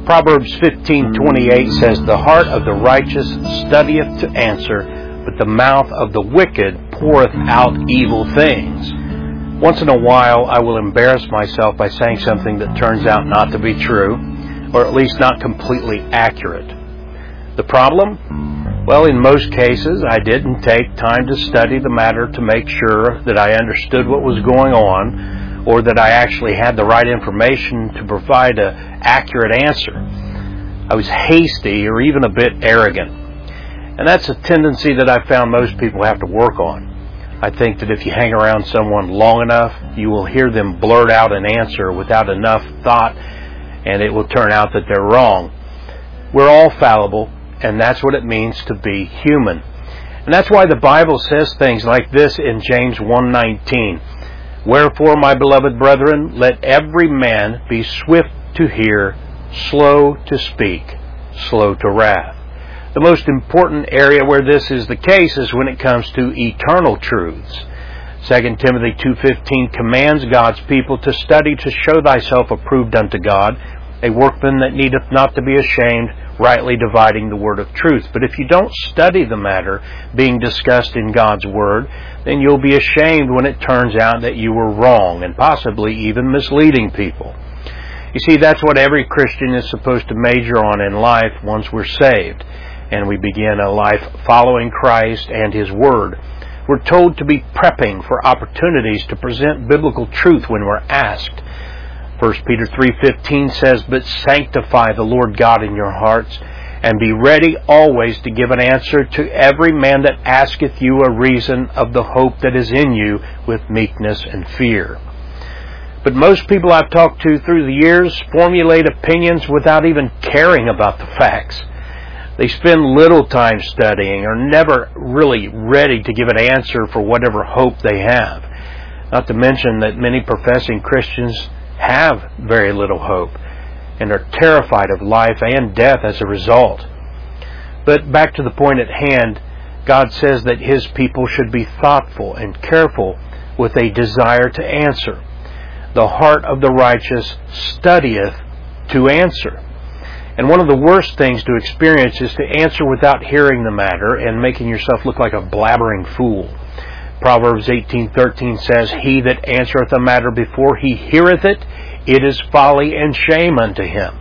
Proverbs 15:28 says, "The heart of the righteous studieth to answer, but the mouth of the wicked poureth out evil things." Once in a while, I will embarrass myself by saying something that turns out not to be true, or at least not completely accurate. The problem? Well, in most cases, I didn't take time to study the matter to make sure that I understood what was going on, or that I actually had the right information to provide an accurate answer. I was hasty or even a bit arrogant. And that's a tendency that I found most people have to work on. I think that if you hang around someone long enough, you will hear them blurt out an answer without enough thought, and it will turn out that they're wrong. We're all fallible, and that's what it means to be human. And that's why the Bible says things like this in James 1:19. "Wherefore, my beloved brethren, let every man be swift to hear, slow to speak, slow to wrath." The most important area where this is the case is when it comes to eternal truths. 2 Timothy 2:15 commands God's people to study to show thyself approved unto God, a workman that needeth not to be ashamed, rightly dividing the word of truth. But if you don't study the matter being discussed in God's Word, then you'll be ashamed when it turns out that you were wrong and possibly even misleading people. You see, that's what every Christian is supposed to major on in life once we're saved and we begin a life following Christ and His Word. We're told to be prepping for opportunities to present biblical truth when we're asked. 1 Peter 3:15 says, "But sanctify the Lord God in your hearts, and be ready always to give an answer to every man that asketh you a reason of the hope that is in you with meekness and fear." But most people I've talked to through the years formulate opinions without even caring about the facts. They spend little time studying, or never really ready to give an answer for whatever hope they have. Not to mention that many professing Christians have very little hope and are terrified of life and death as a result. But back to the point at hand, God says that His people should be thoughtful and careful with a desire to answer. The heart of the righteous studieth to answer. And one of the worst things to experience is to answer without hearing the matter and making yourself look like a blabbering fool. Proverbs 18:13 says, "He that answereth a matter before he heareth it, it is folly and shame unto him."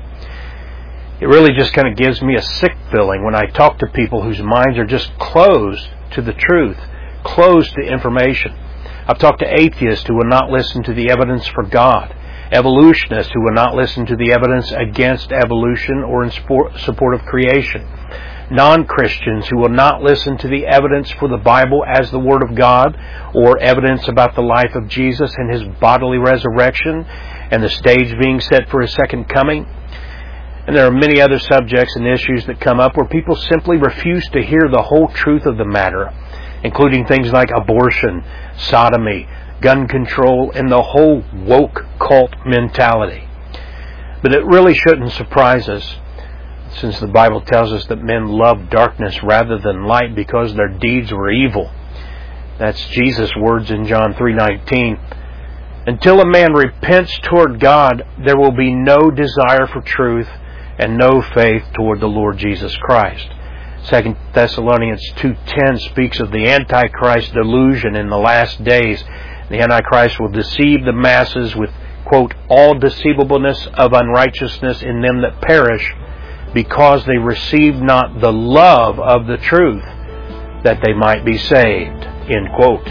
It really just kind of gives me a sick feeling when I talk to people whose minds are just closed to the truth, closed to information. I've talked to atheists who will not listen to the evidence for God, evolutionists who will not listen to the evidence against evolution or in support of creation, non-Christians who will not listen to the evidence for the Bible as the Word of God, or evidence about the life of Jesus and His bodily resurrection and the stage being set for His second coming. And there are many other subjects and issues that come up where people simply refuse to hear the whole truth of the matter, including things like abortion, sodomy, gun control, and the whole woke cult mentality. But it really shouldn't surprise us, since the Bible tells us that men loved darkness rather than light because their deeds were evil. That's Jesus' words in John 3:19. "Until a man repents toward God, there will be no desire for truth and no faith toward the Lord Jesus Christ." 2 Thessalonians 2:10 speaks of the Antichrist delusion in the last days. The Antichrist will deceive the masses with, quote, "all deceivableness of unrighteousness in them that perish, because they receive not the love of the truth, that they might be saved," end quote.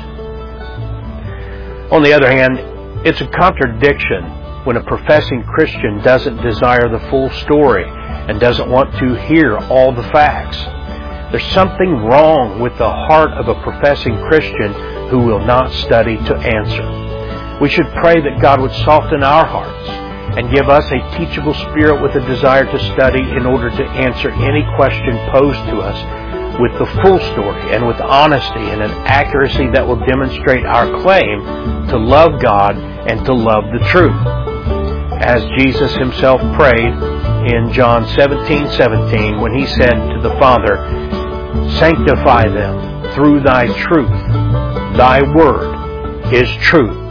On the other hand, it's a contradiction when a professing Christian doesn't desire the full story and doesn't want to hear all the facts. There's something wrong with the heart of a professing Christian who will not study to answer. We should pray that God would soften our hearts and give us a teachable spirit with a desire to study in order to answer any question posed to us with the full story and with honesty and an accuracy that will demonstrate our claim to love God and to love the truth. As Jesus Himself prayed in John 17:17 when He said to the Father, "Sanctify them through Thy truth. Thy word is truth."